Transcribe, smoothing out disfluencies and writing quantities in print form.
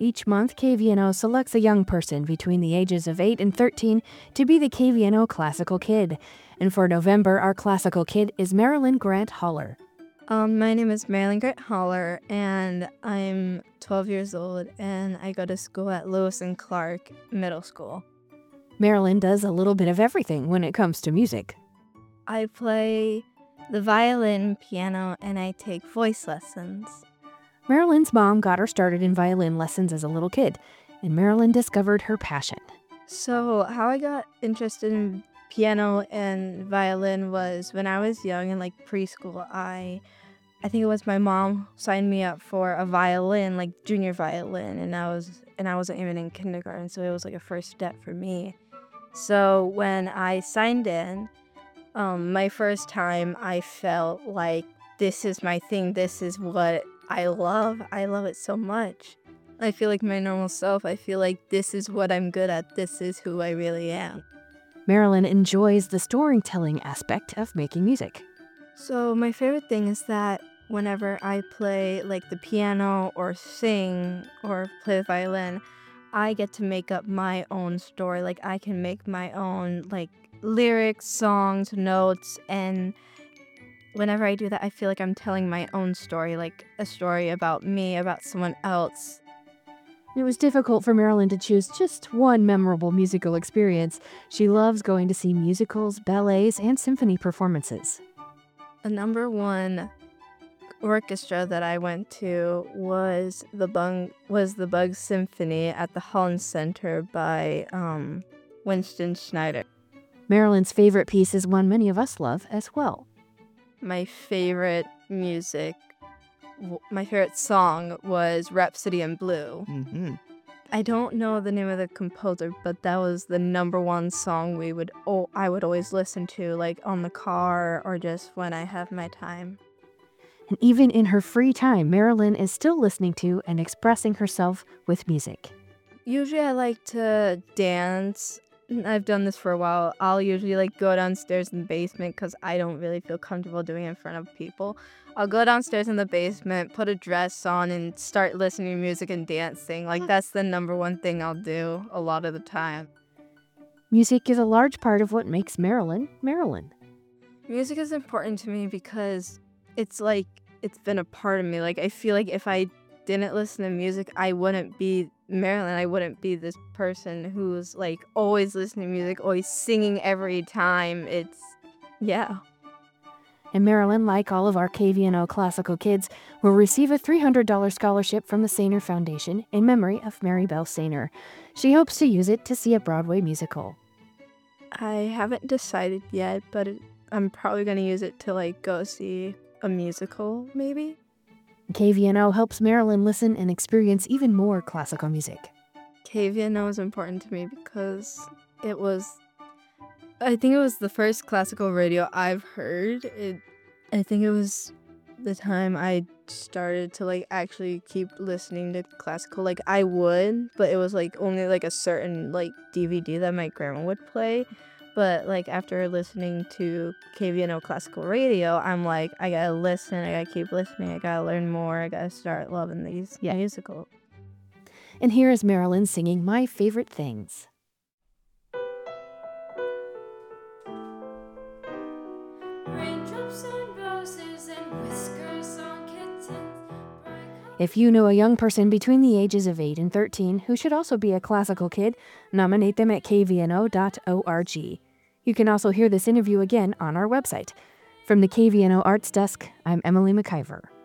Each month, KVNO selects a young person between the ages of 8 and 13 to be the KVNO Classical Kid. And for November, our Classical Kid is Marilyn Grant Holler. My name is Marilyn Grant Holler, and I'm 12 years old, and I go to school at Lewis and Clark Middle School. Marilyn does a little bit of everything when it comes to music. I play the violin, piano, and I take voice lessons. Marilyn's mom got her started in violin lessons as a little kid, and Marilyn discovered her passion. So how I got interested in piano and violin was when I was young in preschool. I think it was my mom signed me up for a violin, junior violin, and I wasn't even in kindergarten, so it was a first step for me. So when I signed in, my first time, I felt like this is my thing. This is what I love. I love it so much. I feel like my normal self. I feel like this is what I'm good at. This is who I really am. Marilyn enjoys the storytelling aspect of making music. So my favorite thing is that whenever I play the piano or sing or play the violin, I get to make up my own story. I can make my own lyrics, songs, notes, and whenever I do that, I feel like I'm telling my own story, a story about me, about someone else. It was difficult for Marilyn to choose just one memorable musical experience. She loves going to see musicals, ballets, and symphony performances. The number one orchestra that I went to was the Bug Symphony at the Holland Center by Winston Schneider. Marilyn's favorite piece is one many of us love as well. My favorite song was Rhapsody in Blue. Mm-hmm. I don't know the name of the composer, but that was the number one song I would always listen to, on the car or just when I have my time. And even in her free time, Marilyn is still listening to and expressing herself with music. Usually I like to dance. I've done this for a while. I'll usually go downstairs in the basement because I don't really feel comfortable doing it in front of people. I'll go downstairs in the basement, put a dress on, and start listening to music and dancing. That's the number one thing I'll do a lot of the time. Music is a large part of what makes Marilyn, Marilyn. Music is important to me because it's been a part of me. I feel like if I didn't listen to music, I wouldn't be Marilyn. I wouldn't be this person who's always listening to music, always singing every time. Yeah. And Marilyn, like all of our KVNO Classical Kids, will receive a $300 scholarship from the Sainer Foundation in memory of Mary Bell Sainer. She hopes to use it to see a Broadway musical. I haven't decided yet, but I'm probably going to use it to go see a musical, maybe. KVNO helps Marilyn listen and experience even more classical music. KVNO is important to me because I think it was the first classical radio I've heard. I think it was the time I started to actually keep listening to classical. I would, but it was only a certain DVD that my grandma would play. But after listening to KVNO Classical Radio, I'm I gotta listen, I gotta keep listening, I gotta learn more, I gotta start loving these musicals. And here is Marilyn singing My Favorite Things. Raindrops on roses and whiskers on kittens. If you know a young person between the ages of 8 and 13 who should also be a classical kid, nominate them at kvno.org. You can also hear this interview again on our website. From the KVNO Arts Desk, I'm Emily McIver.